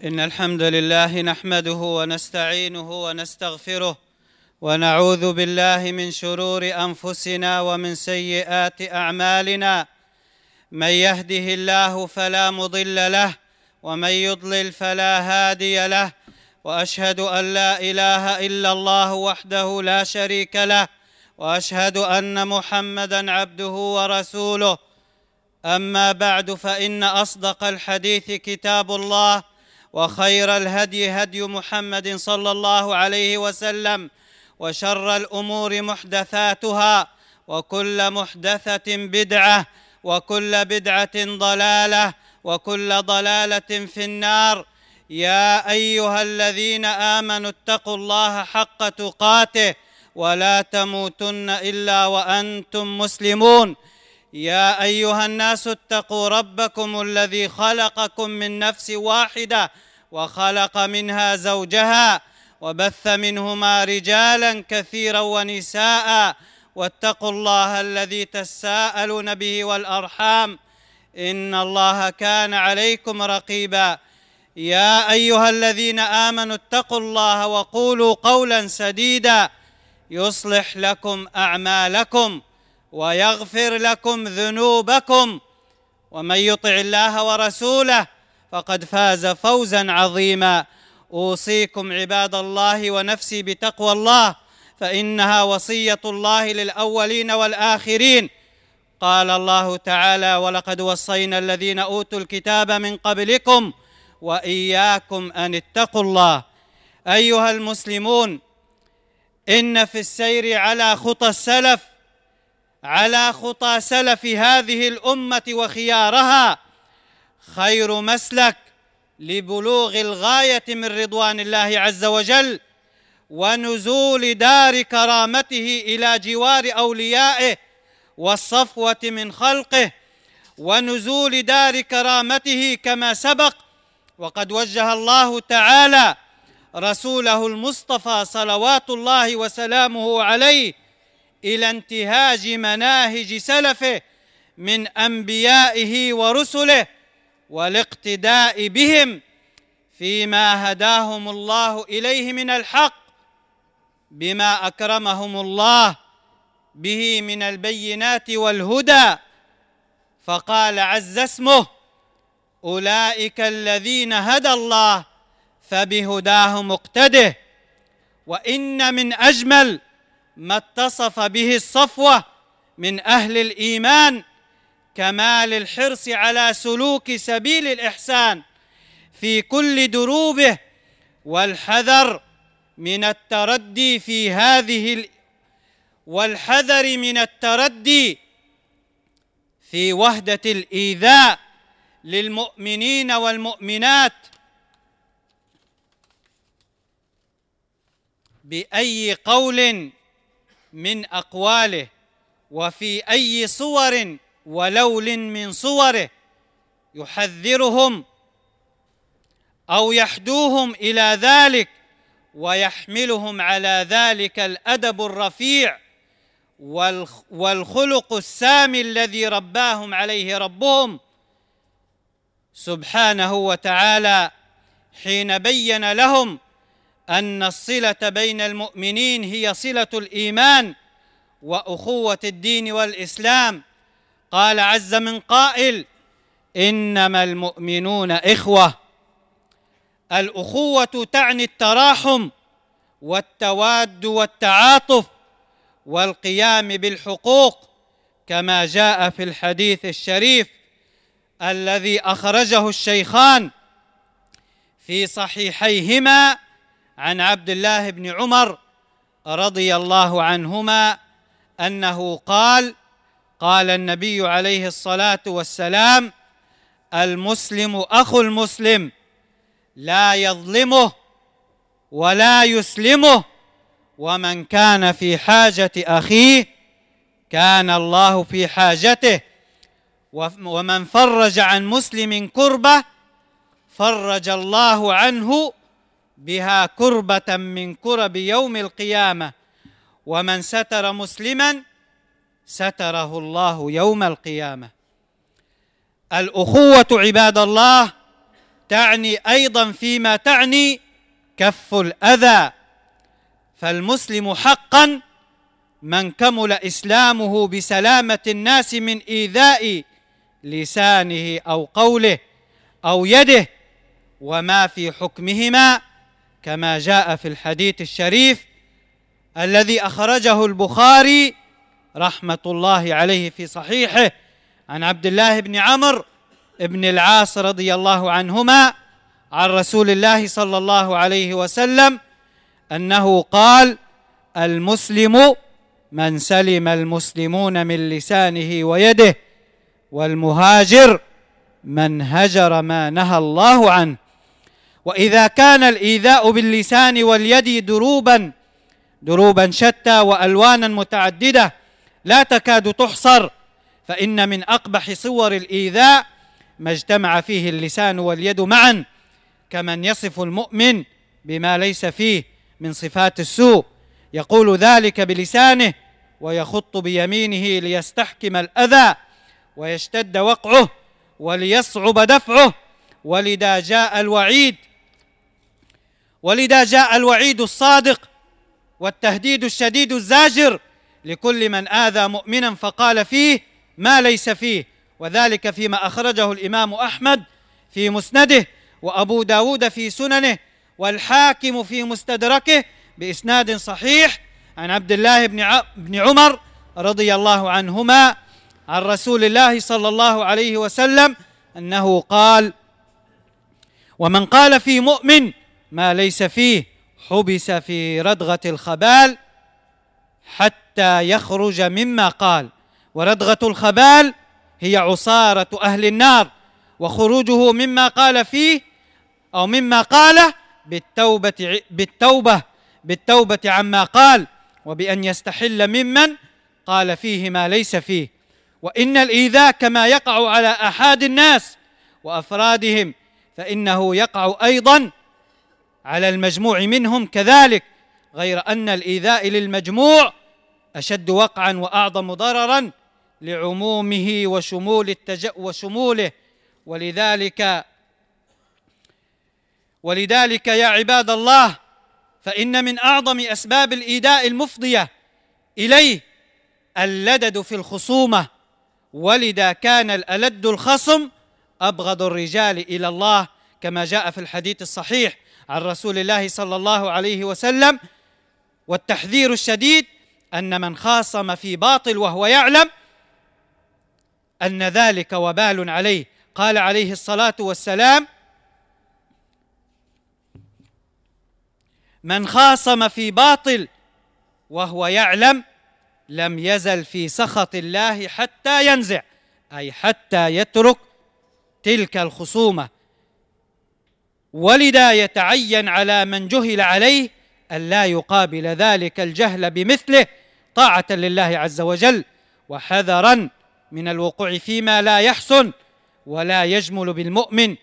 إن الحمد لله نحمده ونستعينه ونستغفره ونعوذ بالله من شرور أنفسنا ومن سيئات أعمالنا. من يهده الله فلا مضل له ومن يضلل فلا هادي له، وأشهد أن لا إله إلا الله وحده لا شريك له، وأشهد أن محمدًا عبده ورسوله. أما بعد، فإن أصدق الحديث كتاب الله، وخير الهدي هدي محمد صلى الله عليه وسلم، وشر الأمور محدثاتها، وكل محدثة بدعة، وكل بدعة ضلالة، وكل ضلالة في النار. يا أيها الذين آمنوا اتقوا الله حق تقاته ولا تموتن إلا وأنتم مسلمون. يا أيها الناس اتقوا ربكم الذي خلقكم من نفس واحدة وخلق منها زوجها وبث منهما رجالا كثيرا ونساء، واتقوا الله الذي تساءلون به والأرحام، إن الله كان عليكم رقيبا. يا أيها الذين آمنوا اتقوا الله وقولوا قولا سديدا يصلح لكم أعمالكم ويغفر لكم ذنوبكم، ومن يطع الله ورسوله فقد فاز فوزا عظيما. أوصيكم عباد الله ونفسي بتقوى الله، فإنها وصية الله للأولين والآخرين. قال الله تعالى: ولقد وصينا الذين أوتوا الكتاب من قبلكم وإياكم أن اتقوا الله. أيها المسلمون، إن في السير على خطى سلف هذه الأمة وخيارها خير مسلك لبلوغ الغاية من رضوان الله عز وجل، ونزول دار كرامته إلى جوار أوليائه والصفوة من خلقه، ونزول دار كرامته كما سبق. وقد وجه الله تعالى رسوله المصطفى صلوات الله وسلامه عليه إلى انتهاج مناهج سلفه من أنبيائه ورسله، والاقتداء بهم فيما هداهم الله إليه من الحق، بما أكرمهم الله به من البينات والهدى. فقال عز اسمه: أولئك الذين هدى الله فبهداه مقتده. وإن من أجمل ما اتصف به الصفوة من أهل الإيمان كمال الحرص على سلوك سبيل الإحسان في كل دروبه، والحذر من التردي في وهدة الإيذاء للمؤمنين والمؤمنات بأي قول من أقواله، وفي أي صور ولون من صوره، يحذرهم أو يحدوهم إلى ذلك، ويحملهم على ذلك الأدب الرفيع والخلق السامي الذي رباهم عليه ربهم سبحانه وتعالى، حين بين لهم أن الصلة بين المؤمنين هي صلة الإيمان وأخوة الدين والإسلام. قال عز من قائل: إنما المؤمنون إخوة. الأخوة تعني التراحم والتواد والتعاطف والقيام بالحقوق، كما جاء في الحديث الشريف الذي أخرجه الشيخان في صحيحيهما عن عبد الله بن عمر رضي الله عنهما أنه قال: قال النبي عليه الصلاة والسلام: المسلم أخو المسلم، لا يظلمه ولا يسلمه، ومن كان في حاجة أخيه كان الله في حاجته، ومن فرج عن مسلم كربة فرج الله عنه بها كربة من كرب يوم القيامة، ومن ستر مسلما ستره الله يوم القيامة. الأخوة عباد الله تعني أيضا فيما تعني كف الأذى. فالمسلم حقا من كمل إسلامه بسلامة الناس من إيذاء لسانه أو قوله أو يده وما في حكمهما، كما جاء في الحديث الشريف الذي أخرجه البخاري رحمة الله عليه في صحيحه عن عبد الله بن عمرو بن العاص رضي الله عنهما عن رسول الله صلى الله عليه وسلم أنه قال: المسلم من سلم المسلمون من لسانه ويده، والمهاجر من هجر ما نهى الله عنه. وإذا كان الإيذاء باللسان واليد دروبا شتى وألوانا متعددة لا تكاد تحصر، فإن من أقبح صور الإيذاء ما اجتمع فيه اللسان واليد معا، كمن يصف المؤمن بما ليس فيه من صفات السوء، يقول ذلك بلسانه ويخط بيمينه ليستحكم الأذى ويشتد وقعه وليصعب دفعه. ولذا جاء الوعيد الصادق والتهديد الشديد الزاجر لكل من آذى مؤمنا فقال فيه ما ليس فيه، وذلك فيما أخرجه الإمام أحمد في مسنده، وأبو داود في سننه، والحاكم في مستدركه بإسناد صحيح عن عبد الله بن عمر رضي الله عنهما عن رسول الله صلى الله عليه وسلم أنه قال: ومن قال في مؤمن ما ليس فيه حبس في ردغة الخبال حتى يخرج مما قال. وردغة الخبال هي عصارة أهل النار، وخروجه مما قال فيه أو مما قاله بالتوبة عما قال، وبأن يستحل ممن قال فيه ما ليس فيه. وإن الإيذاء كما يقع على أحد الناس وأفرادهم فإنه يقع أيضا على المجموع منهم كذلك، غير أن الإيذاء للمجموع أشد وقعا وأعظم ضررا لعمومه وشموله. ولذلك يا عباد الله، فإن من أعظم أسباب الإيذاء المفضية إليه اللدد في الخصومة، ولذا كان الألد الخصم أبغض الرجال إلى الله، كما جاء في الحديث الصحيح عن رسول الله صلى الله عليه وسلم. والتحذير الشديد أن من خاصم في باطل وهو يعلم أن ذلك وبال عليه. قال عليه الصلاة والسلام: من خاصم في باطل وهو يعلم لم يزل في سخط الله حتى ينزع، أي حتى يترك تلك الخصومة. ولذا يتعين على من جهل عليه أن لا يقابل ذلك الجهل بمثله طاعة لله عز وجل، وحذرا من الوقوع فيما لا يحسن ولا يجمل بالمؤمن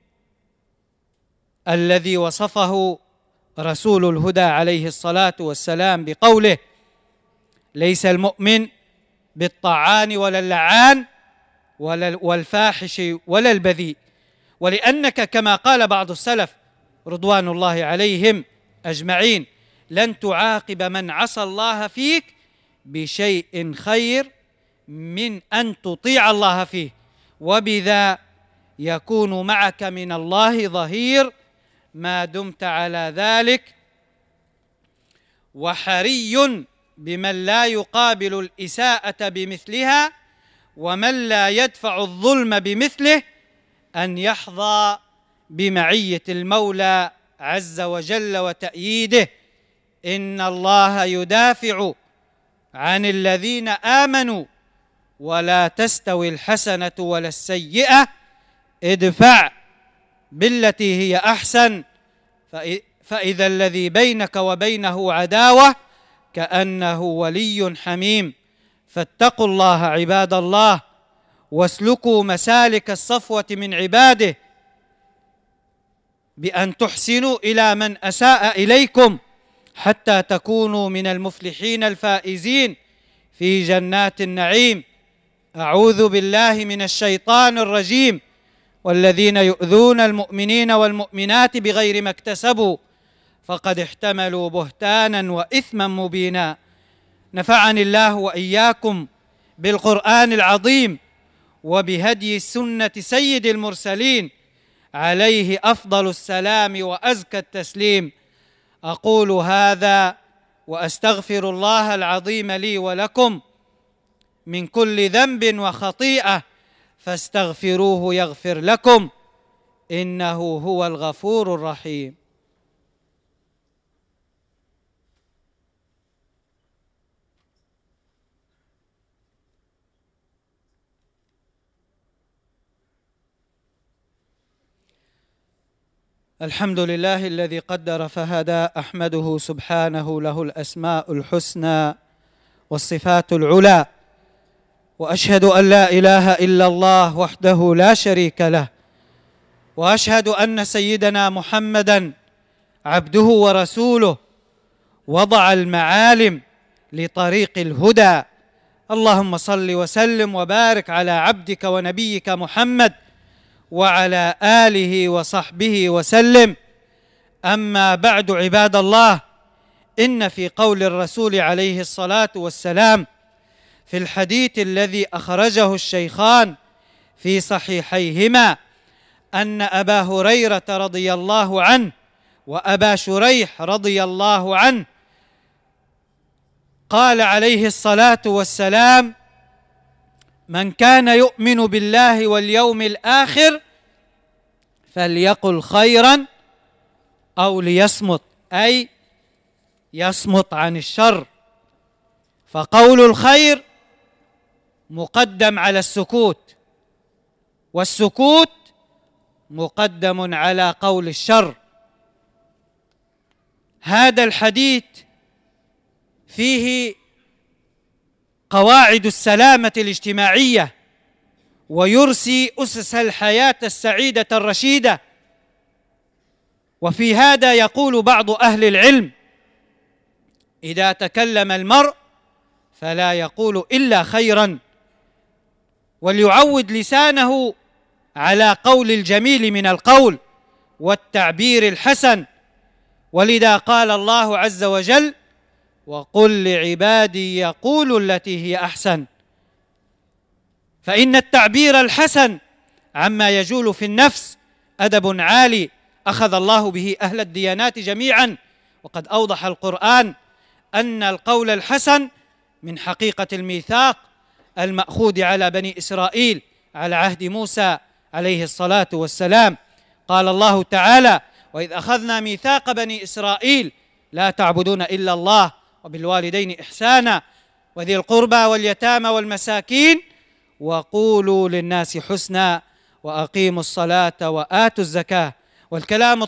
الذي وصفه رسول الهدى عليه الصلاة والسلام بقوله: ليس المؤمن بالطعان ولا اللعان والفاحش ولا البذيء. ولأنك كما قال بعض السلف رضوان الله عليهم أجمعين: لن تعاقب من عصى الله فيك بشيء خير من أن تطيع الله فيه، وبذا يكون معك من الله ظهير ما دمت على ذلك. وحري بمن لا يقابل الإساءة بمثلها ومن لا يدفع الظلم بمثله أن يحظى بمعية المولى عز وجل وتأييده. إن الله يدافع عن الذين آمنوا ولا تستوي الحسنة ولا السيئة ادفع بالتي هي أحسن فإذا الذي بينك وبينه عداوة كأنه ولي حميم. فاتقوا الله عباد الله، واسلكوا مسالك الصفوة من عباده بأن تحسنوا إلى من أساء إليكم حتى تكونوا من المفلحين الفائزين في جنات النعيم. أعوذ بالله من الشيطان الرجيم، والذين يؤذون المؤمنين والمؤمنات بغير ما اكتسبوا فقد احتملوا بهتانا وإثما مبينا. نفعني الله وإياكم بالقرآن العظيم وبهدي سنة سيد المرسلين عليه أفضل السلام وأزكى التسليم. أقول هذا وأستغفر الله العظيم لي ولكم من كل ذنب وخطيئة فاستغفروه يغفر لكم إنه هو الغفور الرحيم. الحمد لله الذي قدر فهدى، أحمده سبحانه له الأسماء الحسنى والصفات العلى، وأشهد أن لا إله إلا الله وحده لا شريك له، وأشهد أن سيدنا محمدًا عبده ورسوله وضع المعالم لطريق الهدى. اللهم صل وسلم وبارك على عبدك ونبيك محمد وعلى آله وصحبه وسلم. أما بعد، عباد الله، إن في قول الرسول عليه الصلاة والسلام في الحديث الذي أخرجه الشيخان في صحيحيهما أن أبا هريرة رضي الله عنه وأبا شريح رضي الله عنه قال عليه الصلاة والسلام: من كان يؤمن بالله واليوم الآخر فليقل خيرا أو ليصمت، أي يصمت عن الشر، فقول الخير مقدم على السكوت، والسكوت مقدم على قول الشر. هذا الحديث فيه قواعد السلامة الاجتماعية، ويرسي أسس الحياة السعيدة الرشيدة. وفي هذا يقول بعض أهل العلم: إذا تكلم المرء فلا يقول إلا خيرا، وليعود لسانه على قول الجميل من القول والتعبير الحسن. ولذا قال الله عز وجل: وقل لعبادي يقولوا التي هي أحسن. فإن التعبير الحسن عما يجول في النفس أدب عالي أخذ الله به أهل الديانات جميعا، وقد أوضح القرآن أن القول الحسن من حقيقة الميثاق المأخوذ على بني إسرائيل على عهد موسى عليه الصلاة والسلام. قال الله تعالى: وإذ أخذنا ميثاق بني إسرائيل لا تعبدون إلا الله وبالوالدين إحسانا وذي القربى واليتامى والمساكين وقولوا للناس حسنا وأقيموا الصلاة وآتوا الزكاة. والكلام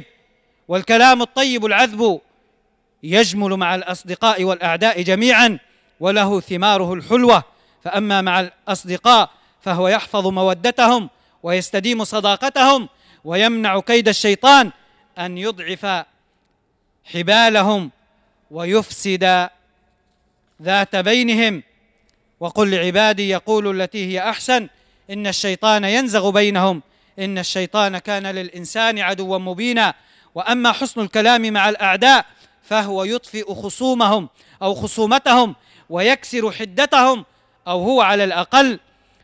الطيب العذب يجمل مع الأصدقاء والأعداء جميعا، وله ثماره الحلوة. فأما مع الأصدقاء فهو يحفظ مودتهم ويستديم صداقتهم، ويمنع كيد الشيطان أن يضعف حبالهم ويفسد ذات بينهم. وقل لعبادي يقولوا التي هي أحسن إن الشيطان ينزغ بينهم إن الشيطان كان للإنسان عدوا مبينا. وأما حسن الكلام مع الأعداء فهو يطفئ خصومهم أو خصومتهم ويكسر حدتهم، أو هو على الأقل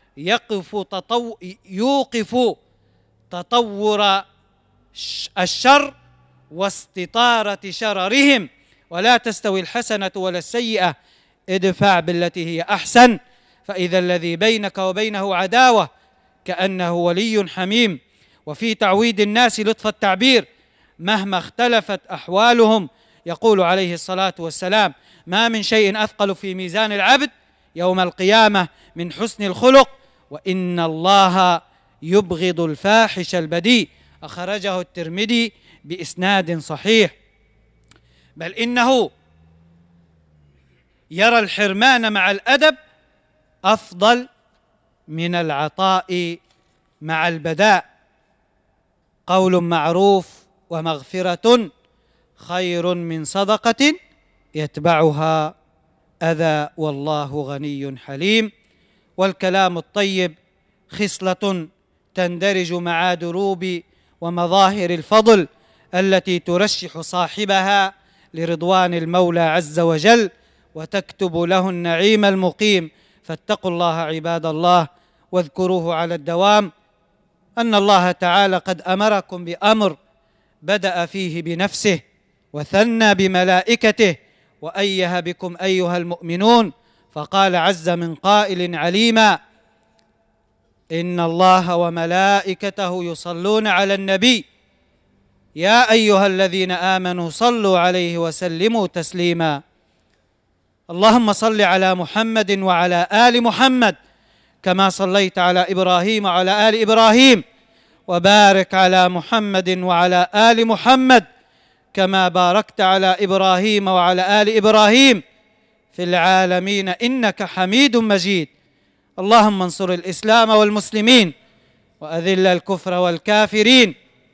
يوقف تطور الشر واستطارة شررهم. ولا تستوي الحسنة ولا السيئة ادفع بالتي هي أحسن فإذا الذي بينك وبينه عداوة كأنه ولي حميم. وفي تعويد الناس لطف التعبير مهما اختلفت أحوالهم. يقول عليه الصلاة والسلام: ما من شيء أثقل في ميزان العبد يوم القيامة من حسن الخلق، وإن الله يبغض الفاحش البذيء. أخرجه الترمذي بإسناد صحيح. بل إنه يرى الحرمان مع الأدب أفضل من العطاء مع البذاء. قول معروف ومغفرة خير من صدقة يتبعها أذى والله غني حليم. والكلام الطيب خصلة تندرج مع دروب ومظاهر الفضل التي ترشح صاحبها لرضوان المولى عز وجل وتكتب له النعيم المقيم. فاتقوا الله عباد الله واذكروه على الدوام، أن الله تعالى قد أمركم بأمر بدأ فيه بنفسه وثنى بملائكته وأيه بكم أيها المؤمنون، فقال عز من قائل عليما: إن الله وملائكته يصلون على النبي يا أيها الذين آمنوا صلوا عليه وسلموا تسليما. اللهم صل على محمد وعلى آل محمد كما صليت على إبراهيم وعلى آل إبراهيم، وبارك على محمد وعلى آل محمد كما باركت على إبراهيم وعلى آل إبراهيم في العالمين إنك حميد مجيد. اللهم انصر الإسلام والمسلمين وأذل الكفر والكافرين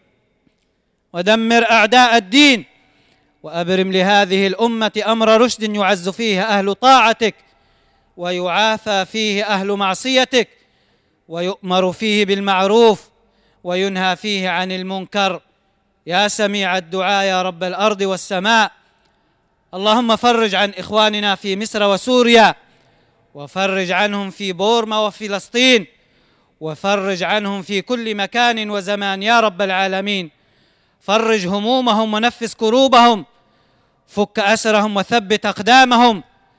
ودمر أعداء الدين، وأبرم لهذه الأمة أمر رشد يعز فيه أهل طاعتك ويعافى فيه أهل معصيتك ويؤمر فيه بالمعروف وينهى فيه عن المنكر، يا سميع الدعاء يا رب الأرض والسماء. اللهم فرج عن إخواننا في مصر وسوريا، وفرج عنهم في بورما وفلسطين، وفرج عنهم في كل مكان وزمان يا رب العالمين. فرج همومهم ونفس كروبهم، فك أسرهم وثبت أقدامهم،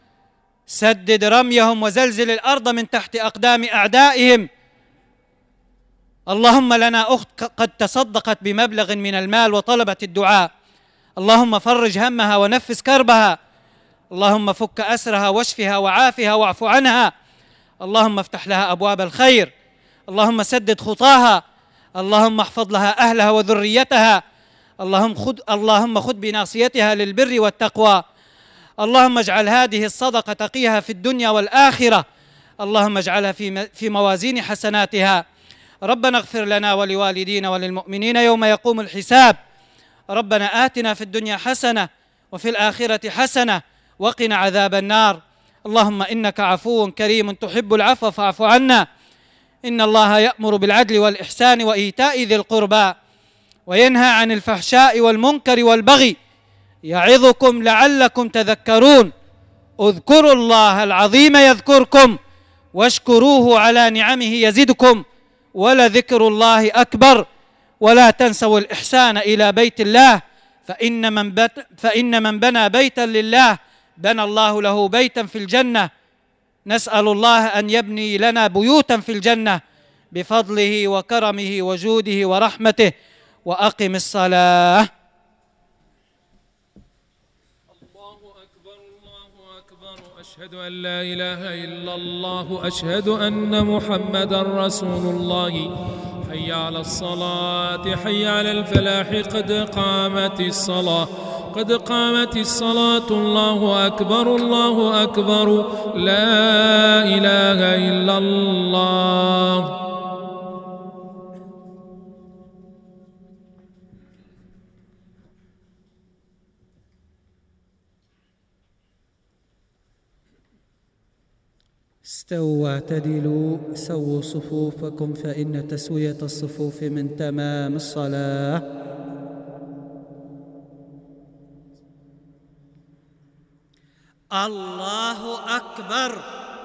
سدد رميهم وزلزل الأرض من تحت أقدام أعدائهم. اللهم لنا أخت قد تصدقت بمبلغ من المال وطلبت الدعاء، اللهم فرج همها ونفس كربها، اللهم فك أسرها واشفها وعافها واعف عنها، اللهم افتح لها أبواب الخير، اللهم سدد خطاها، اللهم احفظ لها أهلها وذريتها، اللهم خذ بناصيتها للبر والتقوى، اللهم اجعل هذه الصدقة تقيها في الدنيا والآخرة، اللهم اجعلها في موازين حسناتها. ربنا اغفر لنا ولوالدينا وللمؤمنين يوم يقوم الحساب. ربنا آتنا في الدنيا حسنة وفي الآخرة حسنة وقنا عذاب النار. اللهم إنك عفو كريم تحب العفو فاعف عنا. إن الله يأمر بالعدل والإحسان وإيتاء ذي القربى وينهى عن الفحشاء والمنكر والبغي يعظكم لعلكم تذكرون. اذكروا الله العظيم يذكركم واشكروه على نعمه يزدكم ولذكر الله أكبر. ولا تنسوا الإحسان إلى بيت الله فإن من بنى بيتا لله بنى الله له بيتا في الجنة. نسأل الله أن يبني لنا بيوتا في الجنة بفضله وكرمه وجوده ورحمته. وأقم الصلاة. الله أكبر الله أكبر، أشهد أن لا إله إلا الله، أشهد أن محمدا رسول الله. حي على الصلاة، حي على الفلاح، قد قامت الصلاة، قد قامت الصلاة. الله أكبر الله أكبر، لا إله إلا الله. استووا واعتدلوا، سووا صفوفكم فإن تسوية الصفوف من تمام الصلاة. الله أكبر.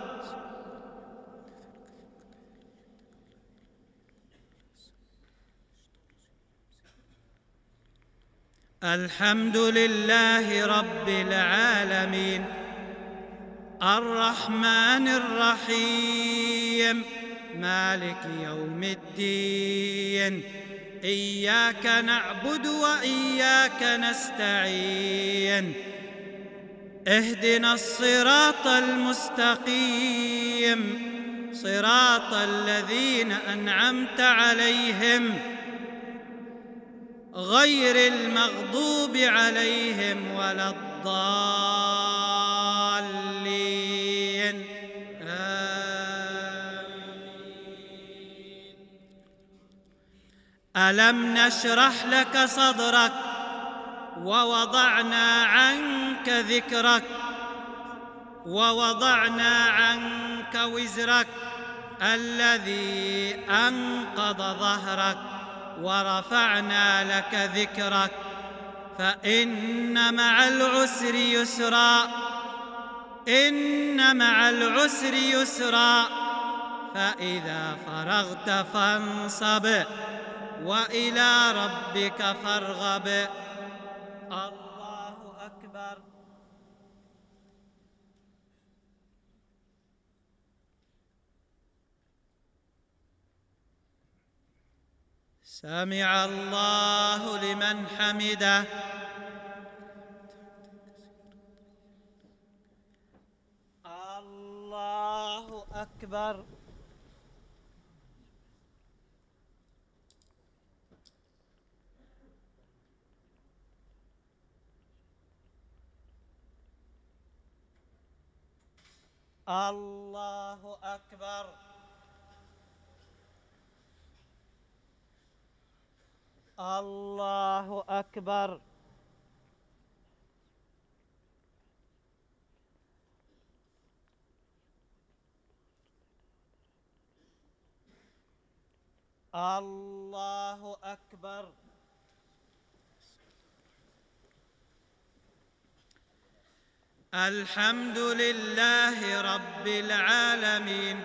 الحمد لله رب العالمين الرحمن الرحيم مالك يوم الدين. إياك نعبد وإياك نستعين، اهدنا الصراط المستقيم، صراط الذين أنعمت عليهم غير المغضوب عليهم ولا الضالين. آمين. ألم نشرح لك صدرك ووضعنا عنك ذكرك ووضعنا عنك وزرك الذي أنقض ظهرك ورفعنا لك ذكرك فإن مع العسر يسرا إن مع العسر يسرا فإذا فرغت فانصب وإلى ربك فارغب. الله أكبر. سمع الله لمن حمده. الله أكبر. الله أكبر. الله أكبر. الله أكبر. الحمد لله رب العالمين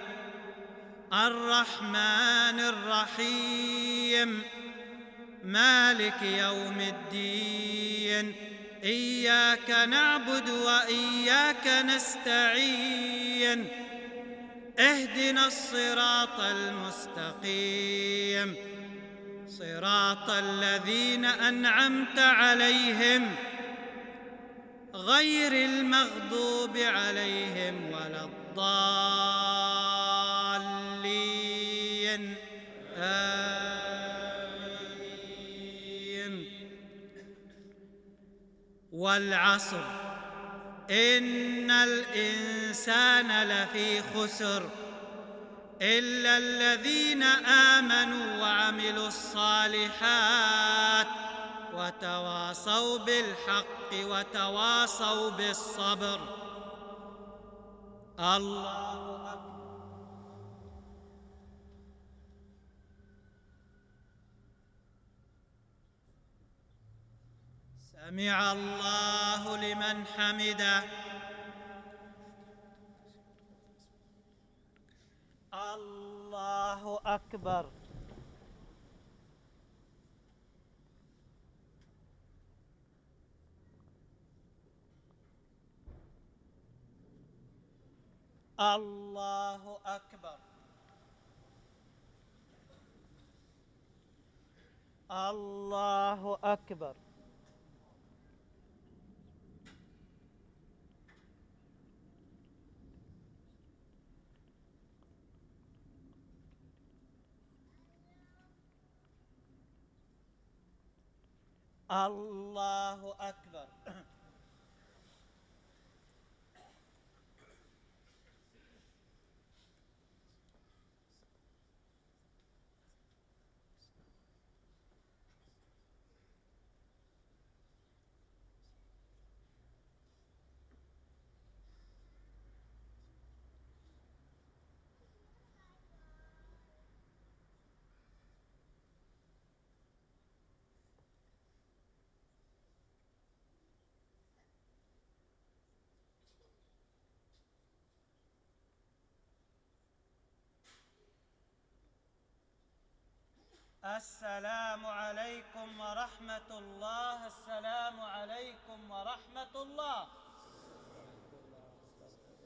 الرحمن الرحيم مالك يوم الدين إياك نعبد وإياك نستعين اهدنا الصراط المستقيم صراط الذين أنعمت عليهم غير المغضوب عليهم ولا الضالين آمين. والعصر إن الإنسان لفي خسر إلا الذين آمنوا وعملوا الصالحات وتواصوا بالحق وتواصوا بالصبر. الله أكبر. سمع الله لمن حمده. الله أكبر. الله أكبر. الله أكبر. الله أكبر. السلام عليكم ورحمة الله. السلام عليكم ورحمة الله.